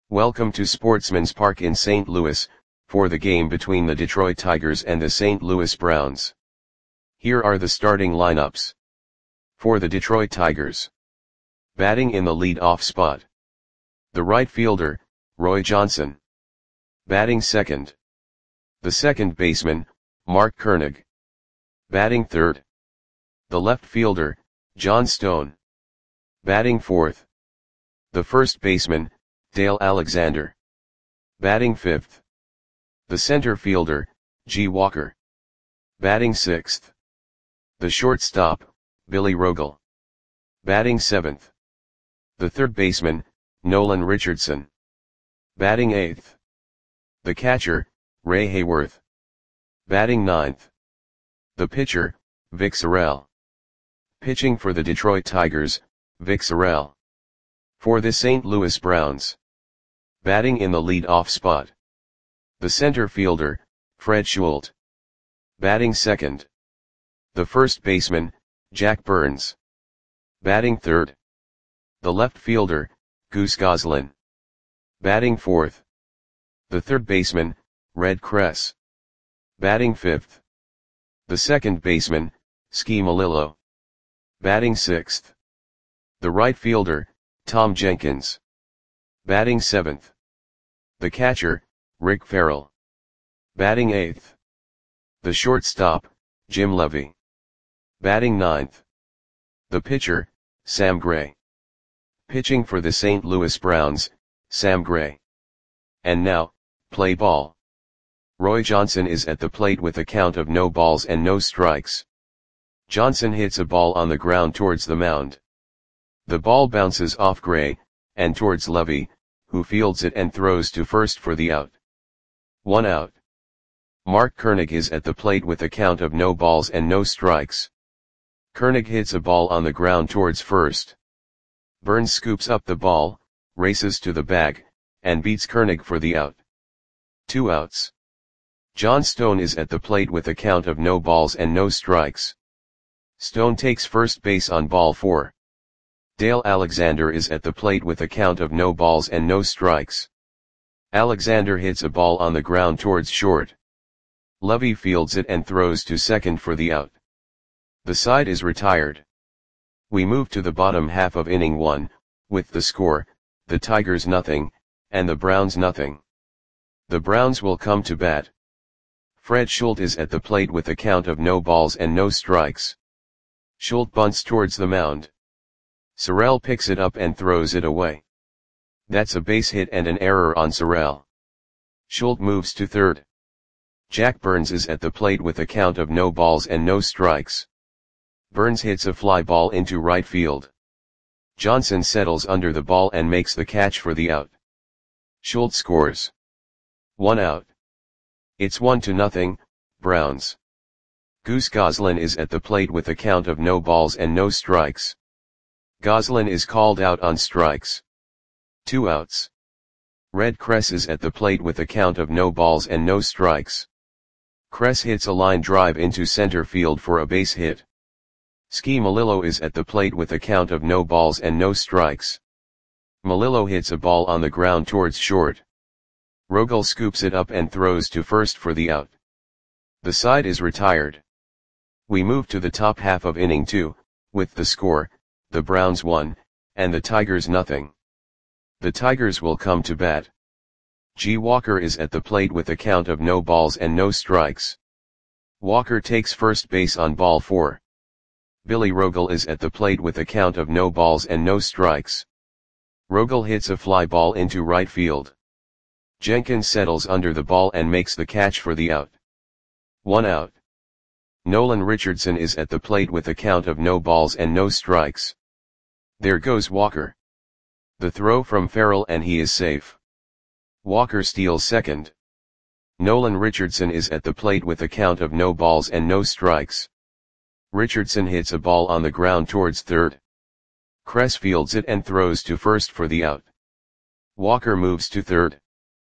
Welcome to Sportsman's Park in St. Louis, for the game between the Detroit Tigers and the St. Louis Browns. Here are the starting lineups. For the Detroit Tigers. Batting in the lead-off spot. The right fielder, Roy Johnson. Batting second. The second baseman, Mark Koenig. Batting third. The left fielder, John Stone. Batting fourth. The first baseman, Dale Alexander. Batting fifth. The center fielder, G. Walker. Batting sixth. The shortstop, Billy Rogel. Batting seventh. The third baseman, Nolan Richardson. Batting eighth. The catcher, Ray Hayworth. Batting ninth. The pitcher, Vic Sorrell. Pitching for the Detroit Tigers, Vic Sorrell. For the St. Louis Browns. Batting in the lead-off spot. The center fielder, Fred Schulte. Batting second. The first baseman, Jack Burns. Batting third. The left fielder, Goose Goslin. Batting fourth. The third baseman, Red Kress. Batting fifth. The second baseman, Ski Malillo. Batting sixth. The right fielder, Tom Jenkins. Batting seventh. The catcher, Rick Farrell. Batting eighth. The shortstop, Jim Levy. Batting ninth. The pitcher, Sam Gray. Pitching for the St. Louis Browns, Sam Gray. And now, play ball. Roy Johnson is at the plate with a count of no balls and no strikes. Johnson hits a ball on the ground towards the mound. The ball bounces off Gray, and towards Levy, who fields it and throws to first for the out. 1 out. Mark Koenig is at the plate with a count of no balls and no strikes. Koenig hits a ball on the ground towards first. Burns scoops up the ball, races to the bag, and beats Koenig for the out. 2 outs. John Stone is at the plate with a count of no balls and no strikes. Stone takes first base on ball 4. Dale Alexander is at the plate with a count of no balls and no strikes. Alexander hits a ball on the ground towards short. Levy fields it and throws to second for the out. The side is retired. We move to the bottom half of inning 1, with the score, the Tigers nothing, and the Browns nothing. The Browns will come to bat. Fred Schulte is at the plate with a count of no balls and no strikes. Schulte bunts towards the mound. Sorrell picks it up and throws it away. That's a base hit and an error on Sorrell. Schulte moves to third. Jack Burns is at the plate with a count of no balls and no strikes. Burns hits a fly ball into right field. Johnson settles under the ball and makes the catch for the out. Schulte scores. 1 out. It's 1-0, Browns. Goose Goslin is at the plate with a count of no balls and no strikes. Goslin is called out on strikes. 2 outs. Red Kress is at the plate with a count of no balls and no strikes. Kress hits a line drive into center field for a base hit. Ski Malillo is at the plate with a count of no balls and no strikes. Malillo hits a ball on the ground towards short. Rogel scoops it up and throws to first for the out. The side is retired. We move to the top half of inning 2, with the score, the Browns 1, and the Tigers nothing. The Tigers will come to bat. G. Walker is at the plate with a count of no balls and no strikes. Walker takes first base on ball 4. Billy Rogel is at the plate with a count of no balls and no strikes. Rogel hits a fly ball into right field. Jenkins settles under the ball and makes the catch for the out. 1 out. Nolan Richardson is at the plate with a count of no balls and no strikes. There goes Walker. The throw from Farrell and he is safe. Walker steals second. Nolan Richardson is at the plate with a count of no balls and no strikes. Richardson hits a ball on the ground towards third. Kress fields it and throws to first for the out. Walker moves to third.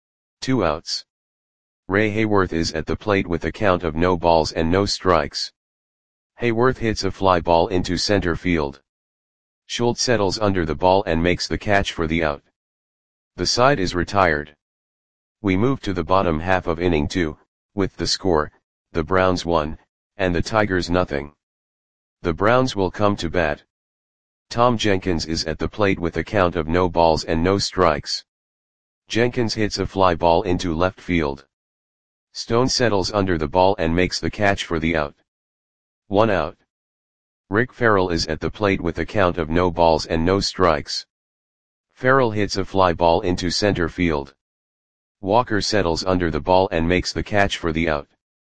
2 outs. Ray Hayworth is at the plate with a count of no balls and no strikes. Hayworth hits a fly ball into center field. Schulte settles under the ball and makes the catch for the out. The side is retired. We move to the bottom half of inning 2, with the score, the Browns 1, and the Tigers nothing. The Browns will come to bat. Tom Jenkins is at the plate with a count of no balls and no strikes. Jenkins hits a fly ball into left field. Stone settles under the ball and makes the catch for the out. 1 out. Rick Farrell is at the plate with a count of no balls and no strikes. Farrell hits a fly ball into center field. Walker settles under the ball and makes the catch for the out.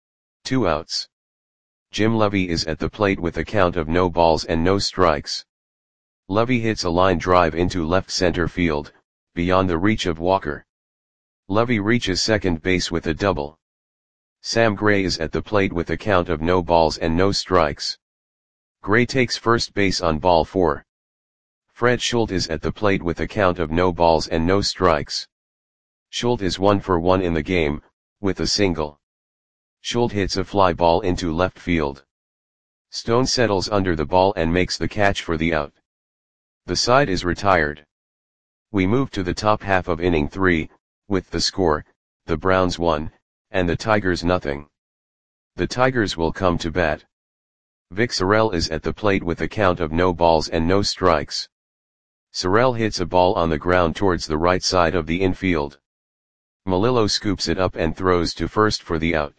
2 outs. Jim Levy is at the plate with a count of no balls and no strikes. Levy hits a line drive into left center field, beyond the reach of Walker. Levy reaches second base with a double. Sam Gray is at the plate with a count of no balls and no strikes. Gray takes first base on ball 4. Fred Schultz is at the plate with a count of no balls and no strikes. Schultz is 1 for 1 in the game, with a single. Schultz hits a fly ball into left field. Stone settles under the ball and makes the catch for the out. The side is retired. We move to the top half of inning 3, with the score, the Browns 1, and the Tigers nothing. The Tigers will come to bat. Vic Sorrell is at the plate with a count of no balls and no strikes. Sorrell hits a ball on the ground towards the right side of the infield. Melillo scoops it up and throws to first for the out.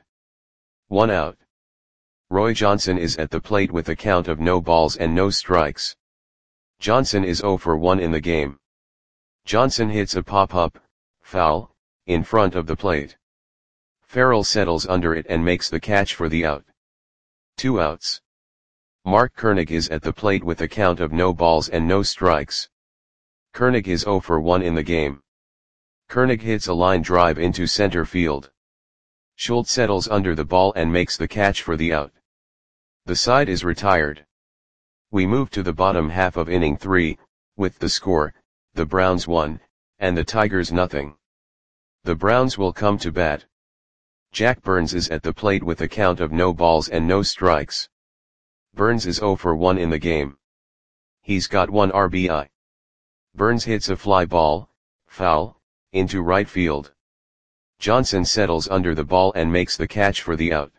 1 out. Roy Johnson is at the plate with a count of no balls and no strikes. Johnson is 0 for 1 in the game. Johnson hits a pop-up, foul, in front of the plate. Farrell settles under it and makes the catch for the out. 2 outs. Mark Koenig is at the plate with a count of no balls and no strikes. Koenig is 0 for 1 in the game. Koenig hits a line drive into center field. Schultz settles under the ball and makes the catch for the out. The side is retired. We move to the bottom half of inning 3, with the score, the Browns 1, and the Tigers nothing. The Browns will come to bat. Jack Burns is at the plate with a count of no balls and no strikes. Burns is 0 for 1 in the game. He's got 1 RBI. Burns hits a fly ball, foul, into right field. Johnson settles under the ball and makes the catch for the out.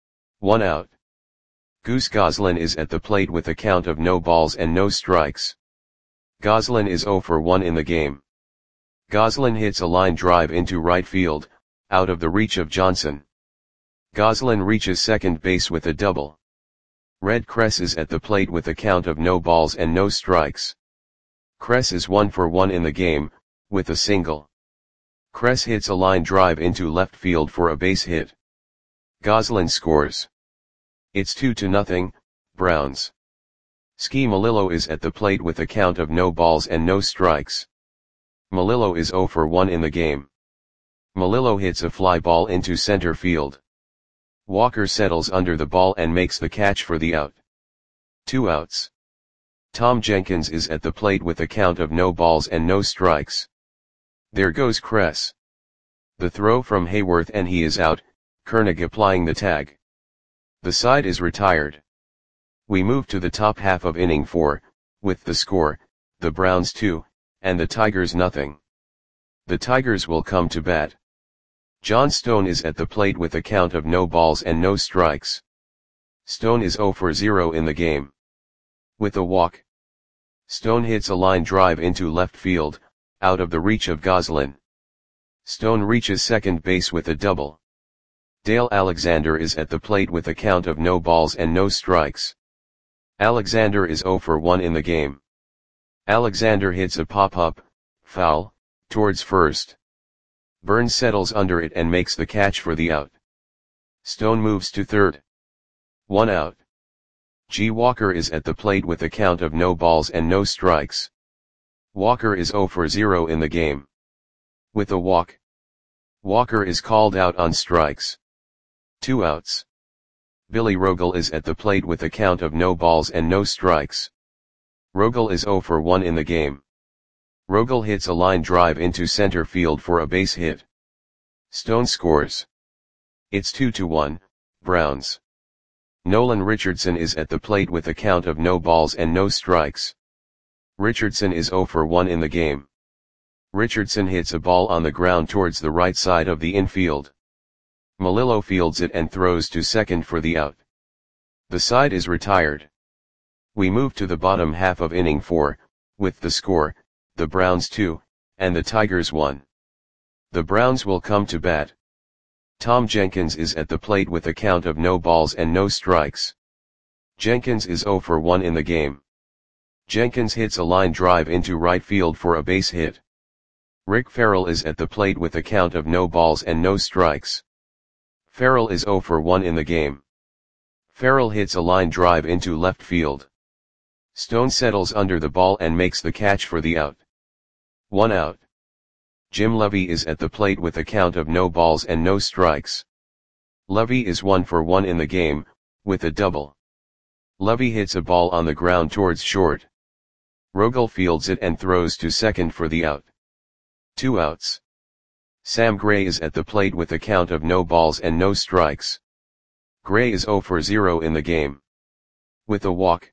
1 out. Goose Goslin is at the plate with a count of no balls and no strikes. Goslin is 0 for 1 in the game. Goslin hits a line drive into right field, out of the reach of Johnson. Goslin reaches second base with a double. Red Kress is at the plate with a count of no balls and no strikes. Kress is 1 for 1 in the game, with a single. Kress hits a line drive into left field for a base hit. Goslin scores. It's 2-0, Browns. Ski Melillo is at the plate with a count of no balls and no strikes. Melillo is 0 for 1 in the game. Melillo hits a fly ball into center field. Walker settles under the ball and makes the catch for the out. 2 outs. Tom Jenkins is at the plate with a count of no balls and no strikes. There goes Kress. The throw from Hayworth and he is out, Koenig applying the tag. The side is retired. We move to the top half of inning 4, with the score, the Browns 2, and the Tigers nothing. The Tigers will come to bat. John Stone is at the plate with a count of no balls and no strikes. Stone is 0 for 0 in the game. With a walk. Stone hits a line drive into left field, out of the reach of Goslin. Stone reaches second base with a double. Dale Alexander is at the plate with a count of no balls and no strikes. Alexander is 0 for 1 in the game. Alexander hits a pop-up, foul, towards first. Burns settles under it and makes the catch for the out. Stone moves to third. 1 out. G. Walker is at the plate with a count of no balls and no strikes. Walker is 0 for 0 in the game. With a walk. Walker is called out on strikes. 2 outs. Billy Rogel is at the plate with a count of no balls and no strikes. Rogel is 0 for 1 in the game. Rogel hits a line drive into center field for a base hit. Stone scores. It's 2-1, Browns. Nolan Richardson is at the plate with a count of no balls and no strikes. Richardson is 0 for 1 in the game. Richardson hits a ball on the ground towards the right side of the infield. Melillo fields it and throws to second for the out. The side is retired. We move to the bottom half of inning 4, with the score, the Browns 2, and the Tigers 1. The Browns will come to bat. Tom Jenkins is at the plate with a count of no balls and no strikes. Jenkins is 0 for 1 in the game. Jenkins hits a line drive into right field for a base hit. Rick Farrell is at the plate with a count of no balls and no strikes. Farrell is 0 for 1 in the game. Farrell hits a line drive into left field. Stone settles under the ball and makes the catch for the out. 1 out. Jim Levy is at the plate with a count of no balls and no strikes. Levy is 1 for 1 in the game, with a double. Levy hits a ball on the ground towards short. Rogel fields it and throws to second for the out. 2 outs. Sam Gray is at the plate with a count of no balls and no strikes. Gray is 0 for 0 in the game. With a walk.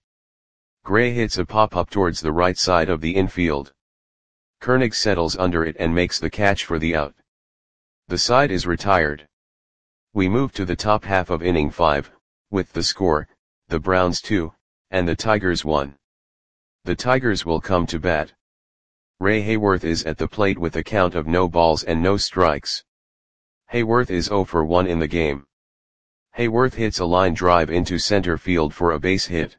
Gray hits a pop-up towards the right side of the infield. Koenig settles under it and makes the catch for the out. The side is retired. We move to the top half of inning 5, with the score, the Browns 2, and the Tigers 1. The Tigers will come to bat. Ray Hayworth is at the plate with a count of no balls and no strikes. Hayworth is 0 for 1 in the game. Hayworth hits a line drive into center field for a base hit.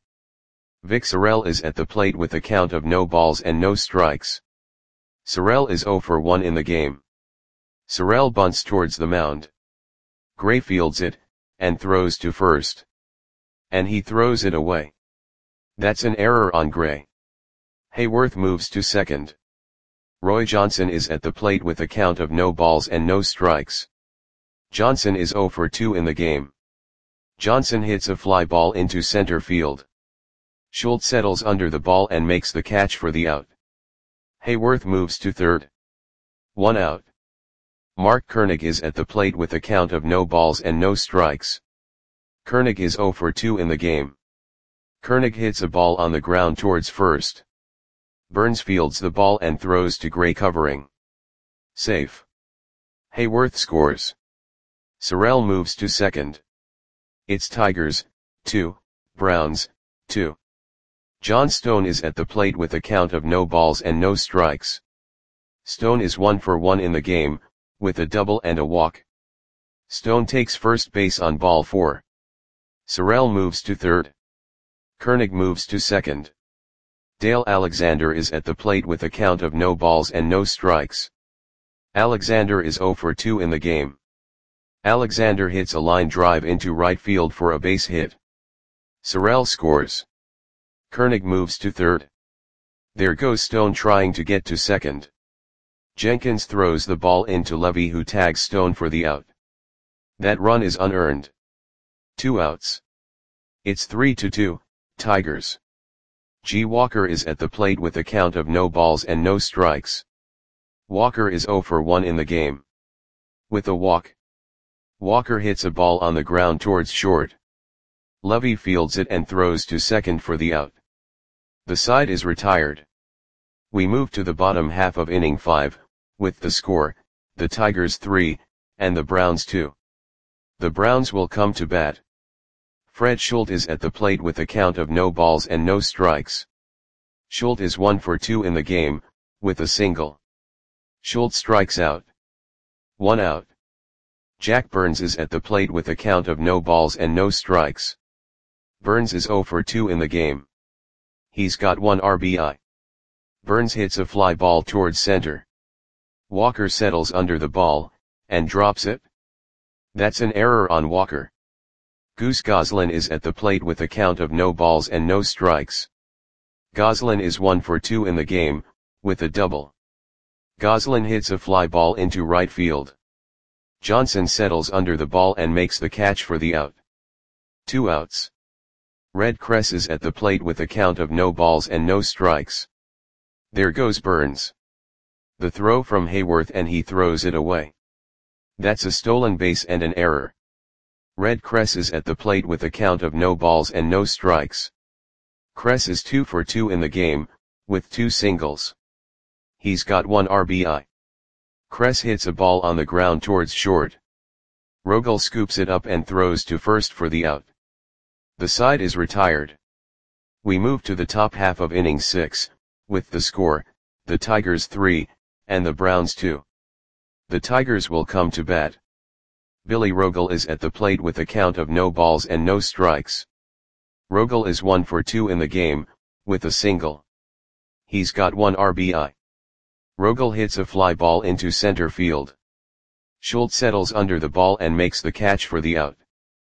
Vic Sorrell is at the plate with a count of no balls and no strikes. Sorrell is 0 for 1 in the game. Sorrell bunts towards the mound. Gray fields it, and throws to first. And he throws it away. That's an error on Gray. Hayworth moves to second. Roy Johnson is at the plate with a count of no balls and no strikes. Johnson is 0 for 2 in the game. Johnson hits a fly ball into center field. Schultz settles under the ball and makes the catch for the out. Hayworth moves to third. 1 out. Mark Koenig is at the plate with a count of no balls and no strikes. Koenig is 0 for 2 in the game. Koenig hits a ball on the ground towards first. Burns fields the ball and throws to Gray covering. Safe. Hayworth scores. Sorrell moves to second. It's Tigers, 2, Browns, 2. John Stone is at the plate with a count of no balls and no strikes. Stone is 1 for 1 in the game, with a double and a walk. Stone takes first base on ball 4. Sorrell moves to third. Koenig moves to second. Dale Alexander is at the plate with a count of no balls and no strikes. Alexander is 0 for 2 in the game. Alexander hits a line drive into right field for a base hit. Sorrell scores. Koenig moves to third. There goes Stone trying to get to second. Jenkins throws the ball into Levy, who tags Stone for the out. That run is unearned. 2 outs. It's 3-2, Tigers. G. Walker is at the plate with a count of no balls and no strikes. Walker is 0 for 1 in the game. With a walk. Walker hits a ball on the ground towards short. Levy fields it and throws to second for the out. The side is retired. We move to the bottom half of inning 5, with the score, the Tigers 3, and the Browns 2. The Browns will come to bat. Fred Schultz is at the plate with a count of no balls and no strikes. Schultz is 1 for 2 in the game, with a single. Schultz strikes out. 1 out. Jack Burns is at the plate with a count of no balls and no strikes. Burns is 0 for 2 in the game. He's got 1 RBI. Burns hits a fly ball towards center. Walker settles under the ball, and drops it. That's an error on Walker. Goose Goslin is at the plate with a count of no balls and no strikes. Goslin is 1 for 2 in the game, with a double. Goslin hits a fly ball into right field. Johnson settles under the ball and makes the catch for the out. 2 outs. Red Kress is at the plate with a count of no balls and no strikes. There goes Burns. The throw from Hayworth and he throws it away. That's a stolen base and an error. Red Kress is at the plate with a count of no balls and no strikes. Kress is 2 for 2 in the game, with 2 singles. He's got 1 RBI. Kress hits a ball on the ground towards short. Rogel scoops it up and throws to first for the out. The side is retired. We move to the top half of inning 6, with the score, the Tigers 3, and the Browns 2. The Tigers will come to bat. Billy Rogel is at the plate with a count of no balls and no strikes. Rogel is 1 for 2 in the game, with a single. He's got 1 RBI. Rogel hits a fly ball into center field. Schultz settles under the ball and makes the catch for the out.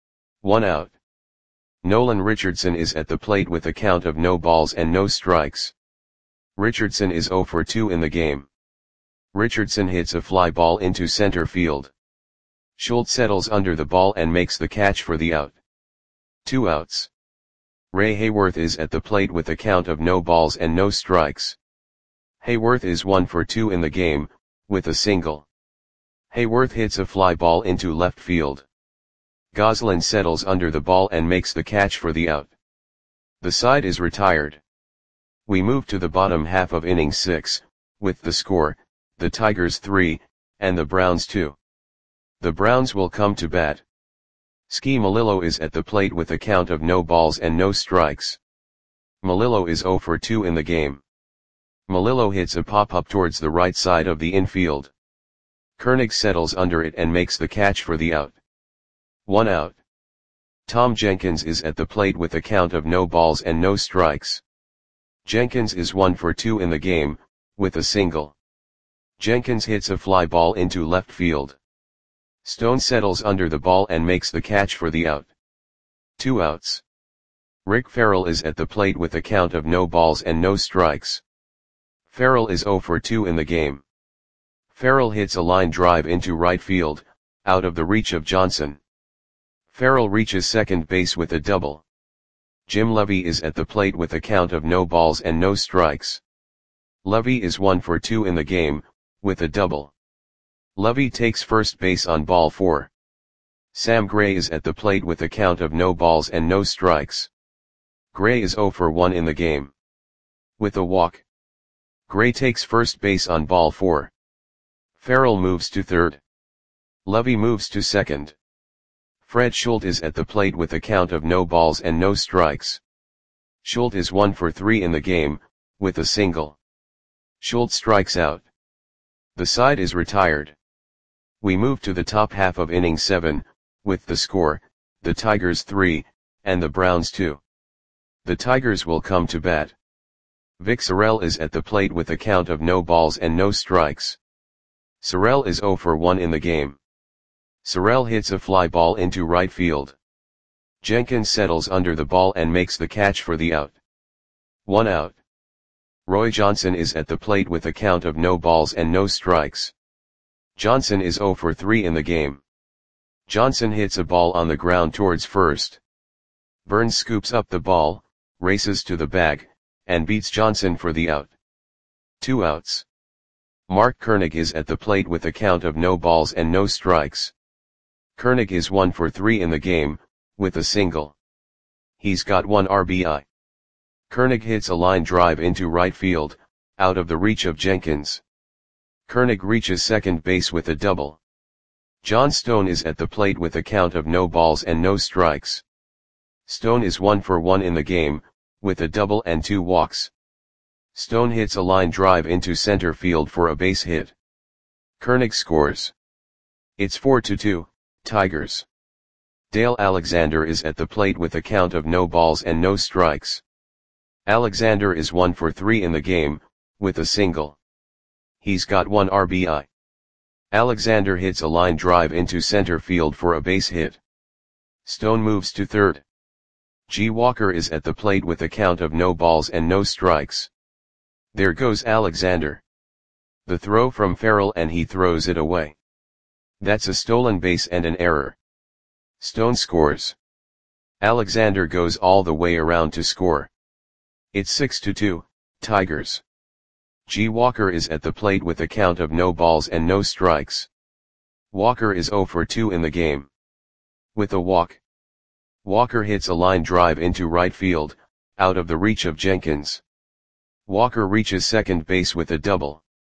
1 out. Nolan Richardson is at the plate with a count of no balls and no strikes. Richardson is 0 for 2 in the game. Richardson hits a fly ball into center field. Schultz settles under the ball and makes the catch for the out. 2 outs. Ray Hayworth is at the plate with a count of no balls and no strikes. Hayworth is 1 for 2 in the game, with a single. Hayworth hits a fly ball into left field. Goslin settles under the ball and makes the catch for the out. The side is retired. We move to the bottom half of inning 6, with the score, the Tigers 3, and the Browns 2. The Browns will come to bat. Ski Melillo is at the plate with a count of no balls and no strikes. Melillo is 0 for 2 in the game. Melillo hits a pop-up towards the right side of the infield. Koenig settles under it and makes the catch for the out. 1 out. Tom Jenkins is at the plate with a count of no balls and no strikes. Jenkins is 1 for 2 in the game, with a single. Jenkins hits a fly ball into left field. Stone settles under the ball and makes the catch for the out. 2 outs. Rick Farrell is at the plate with a count of no balls and no strikes. Farrell is 0 for 2 in the game. Farrell hits a line drive into right field, out of the reach of Johnson. Farrell reaches second base with a double. Jim Levy is at the plate with a count of no balls and no strikes. Levy is 1 for 2 in the game, with a double. Levy takes first base on ball 4. Sam Gray is at the plate with a count of no balls and no strikes. Gray is 0 for 1 in the game. With a walk. Gray takes first base on ball 4. Farrell moves to third. Levy moves to second. Fred Schultz is at the plate with a count of no balls and no strikes. Schultz is 1 for 3 in the game, with a single. Schultz strikes out. The side is retired. We move to the top half of inning 7, with the score, the Tigers 3, and the Browns 2. The Tigers will come to bat. Vic Sorrell is at the plate with a count of no balls and no strikes. Sorrell is 0 for 1 in the game. Sorrell hits a fly ball into right field. Jenkins settles under the ball and makes the catch for the out. 1 out. Roy Johnson is at the plate with a count of no balls and no strikes. Johnson is 0 for 3 in the game. Johnson hits a ball on the ground towards first. Burns scoops up the ball, races to the bag, and beats Johnson for the out. 2 outs. Mark Koenig is at the plate with a count of no balls and no strikes. Koenig is 1 for 3 in the game, with a single. He's got 1 RBI. Koenig hits a line drive into right field, out of the reach of Jenkins. Koenig reaches second base with a double. John Stone is at the plate with a count of no balls and no strikes. Stone is 1 for 1 in the game, with a double and 2 walks. Stone hits a line drive into center field for a base hit. Koenig scores. It's 4-2, Tigers. Dale Alexander is at the plate with a count of no balls and no strikes. Alexander is 1 for 3 in the game, with a single. He's got 1 RBI. Alexander hits a line drive into center field for a base hit. Stone moves to third. G. Walker is at the plate with a count of no balls and no strikes. There goes Alexander. The throw from Farrell and he throws it away. That's a stolen base and an error. Stone scores. Alexander goes all the way around to score. It's 6-2, Tigers. G. Walker is at the plate with a count of no balls and no strikes. Walker is 0 for 2 in the game. With a walk. Walker hits a line drive into right field, out of the reach of Jenkins. Walker reaches second base with a double.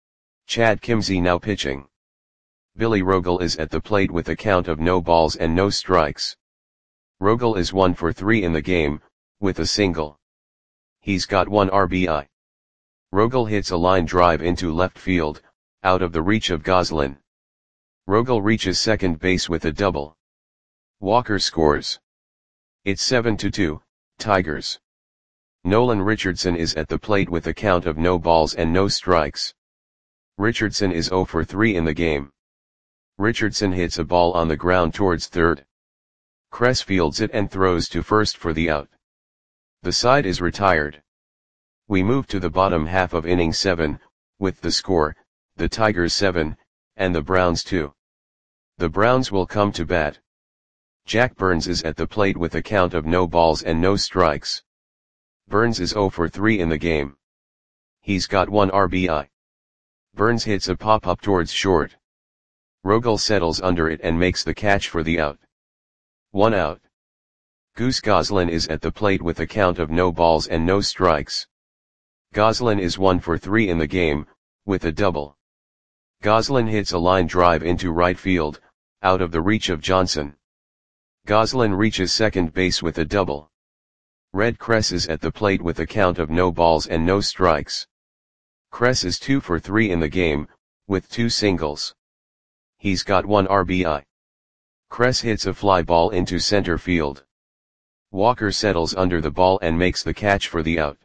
Chad Kimzey now pitching. Billy Rogel is at the plate with a count of no balls and no strikes. Rogel is 1 for 3 in the game, with a single. He's got 1 RBI. Rogel hits a line drive into left field, out of the reach of Goslin. Rogel reaches second base with a double. Walker scores. It's 7-2, Tigers. Nolan Richardson is at the plate with a count of no balls and no strikes. Richardson is 0 for 3 in the game. Richardson hits a ball on the ground towards third. Kress fields it and throws to first for the out. The side is retired. We move to the bottom half of inning 7, with the score, the Tigers 7, and the Browns 2. The Browns will come to bat. Jack Burns is at the plate with a count of no balls and no strikes. Burns is 0 for 3 in the game. He's got 1 RBI. Burns hits a pop-up towards short. Rogel settles under it and makes the catch for the out. 1 out. Goose Goslin is at the plate with a count of no balls and no strikes. Goslin is 1 for 3 in the game, with a double. Goslin hits a line drive into right field, out of the reach of Johnson. Goslin reaches second base with a double. Red Kress is at the plate with a count of no balls and no strikes. Kress is 2 for 3 in the game, with 2 singles. He's got 1 RBI. Kress hits a fly ball into center field. Walker settles under the ball and makes the catch for the out.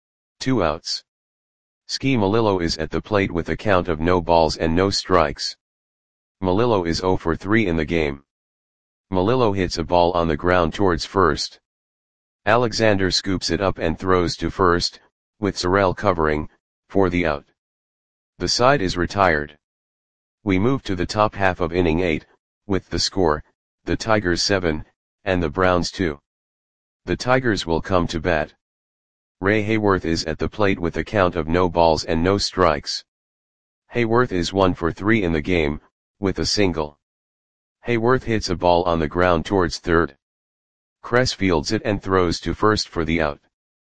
2 outs. Ski Melillo is at the plate with a count of no balls and no strikes. Melillo is 0 for 3 in the game. Melillo hits a ball on the ground towards first. Alexander scoops it up and throws to first, with Sorrell covering, for the out. The side is retired. We move to the top half of inning 8, with the score, the Tigers 7, and the Browns 2. The Tigers will come to bat. Ray Hayworth is at the plate with a count of no balls and no strikes. Hayworth is 1 for 3 in the game, with a single. Hayworth hits a ball on the ground towards third. Kress fields it and throws to first for the out.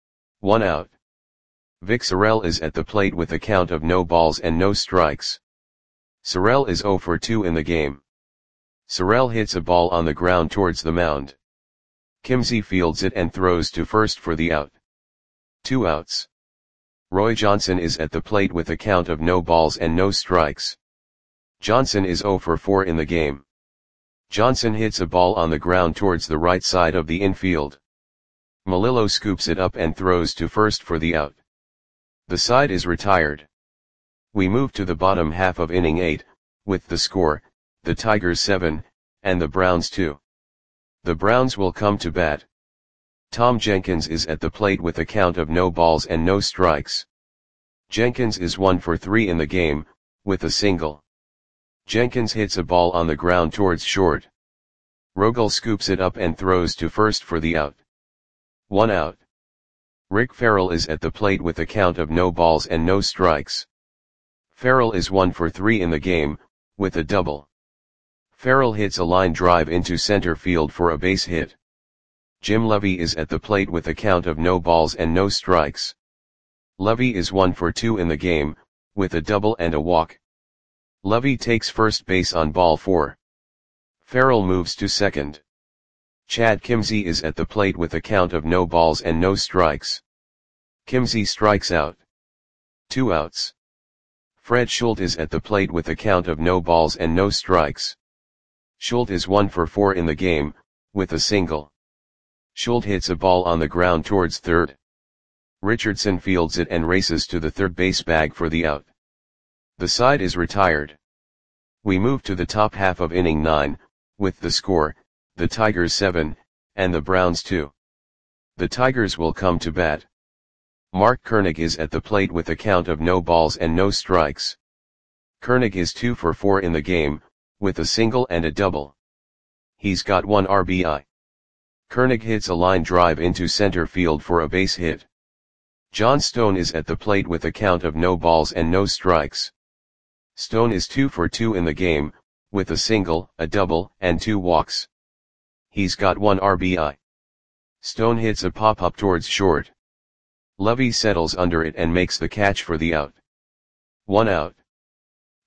1 out. Vic Sorrell is at the plate with a count of no balls and no strikes. Sorrell is 0 for 2 in the game. Sorrell hits a ball on the ground towards the mound. Kimzey fields it and throws to first for the out. 2 outs. Roy Johnson is at the plate with a count of no balls and no strikes. Johnson is 0 for 4 in the game. Johnson hits a ball on the ground towards the right side of the infield. Melillo scoops it up and throws to first for the out. The side is retired. We move to the bottom half of inning 8, with the score, the Tigers 7, and the Browns 2. The Browns will come to bat. Tom Jenkins is at the plate with a count of no balls and no strikes. Jenkins is 1 for 3 in the game, with a single. Jenkins hits a ball on the ground towards short. Rogel scoops it up and throws to first for the out. 1 out. Rick Farrell is at the plate with a count of no balls and no strikes. Farrell is 1 for 3 in the game, with a double. Farrell hits a line drive into center field for a base hit. Jim Levy is at the plate with a count of no balls and no strikes. Levy is 1 for 2 in the game, with a double and a walk. Levy takes first base on ball 4. Farrell moves to second. Chad Kimzey is at the plate with a count of no balls and no strikes. Kimzey strikes out. 2 outs. Fred Schultz is at the plate with a count of no balls and no strikes. Schultz is 1 for 4 in the game, with a single. Schultz hits a ball on the ground towards third. Richardson fields it and races to the third base bag for the out. The side is retired. We move to the top half of inning 9, with the score, the Tigers 7, and the Browns 2. The Tigers will come to bat. Mark Koenig is at the plate with a count of no balls and no strikes. Koenig is 2 for 4 in the game, with a single and a double. He's got 1 RBI. Koenig hits a line drive into center field for a base hit. John Stone is at the plate with a count of no balls and no strikes. Stone is 2 for 2 in the game, with a single, a double, and 2 walks. He's got 1 RBI. Stone hits a pop-up towards short. Levy settles under it and makes the catch for the out. 1 out.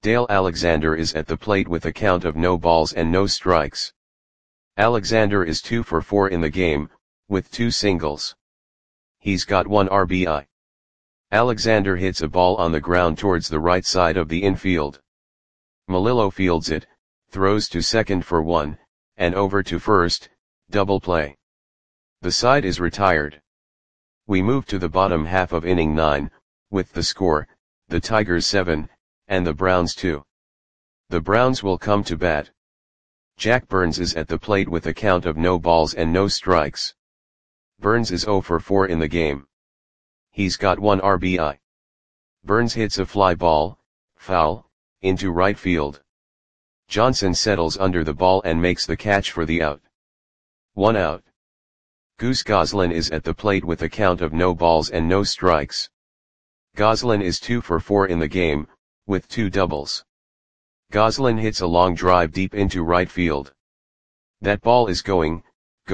Dale Alexander is at the plate with a count of no balls and no strikes. Alexander is 2 for 4 in the game, with 2 singles. He's got 1 RBI. Alexander hits a ball on the ground towards the right side of the infield. Melillo fields it, throws to second for 1, and over to first, double play. The side is retired. We move to the bottom half of inning 9, with the score, the Tigers 7, and the Browns 2. The Browns will come to bat. Jack Burns is at the plate with a count of no balls and no strikes. Burns is 0 for 4 in the game. He's got 1 RBI. Burns hits a fly ball, foul, into right field. Johnson settles under the ball and makes the catch for the out. 1 out. Goose Goslin is at the plate with a count of no balls and no strikes. Goslin is 2 for 4 in the game, with 2 doubles. Goslin hits a long drive deep into right field. That ball is gone.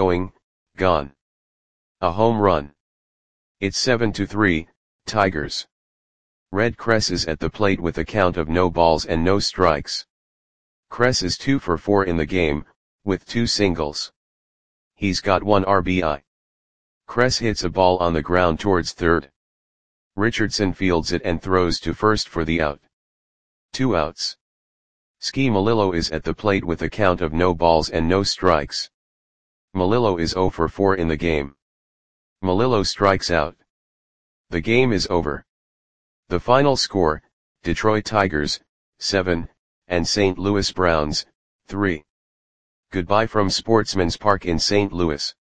A home run. It's 7-3, Tigers. Red Kress is at the plate with a count of no balls and no strikes. Kress is 2 for 4 in the game, with 2 singles. He's got 1 RBI. Kress hits a ball on the ground towards third. Richardson fields it and throws to first for the out. 2 outs. Ski Melillo is at the plate with a count of no balls and no strikes. Melillo is 0 for 4 in the game. Melillo strikes out. The game is over. The final score, Detroit Tigers, 7, and St. Louis Browns, 3. Goodbye from Sportsman's Park in St. Louis.